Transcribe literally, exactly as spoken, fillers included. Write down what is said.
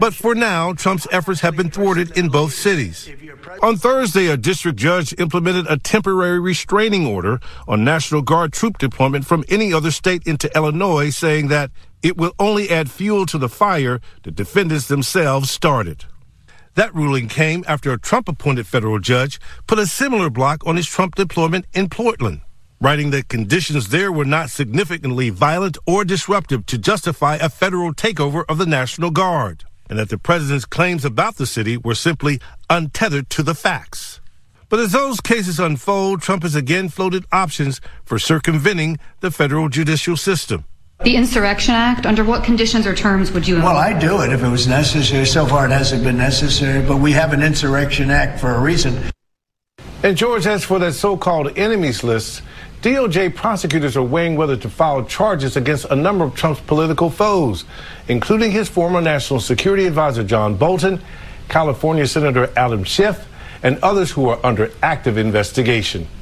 But for now, Trump's efforts have been thwarted in both cities. On Thursday, a district judge implemented a temporary restraining order on National Guard troop deployment from any other state into Illinois, saying that it will only add fuel to the fire the defendants themselves started. That ruling came after a Trump-appointed federal judge put a similar block on his Trump deployment in Portland, writing that conditions there were not significantly violent or disruptive to justify a federal takeover of the National Guard, and that the president's claims about the city were simply untethered to the facts. But as those cases unfold, Trump has again floated options for circumventing the federal judicial system. The Insurrection Act, under what conditions or terms would you invoke? Well, I'd do it if it was necessary. So far it hasn't been necessary, but we have an Insurrection Act for a reason. And George, as for that so-called enemies list, D O J prosecutors are weighing whether to file charges against a number of Trump's political foes, including his former National Security Advisor John Bolton, California Senator Adam Schiff, and others who are under active investigation.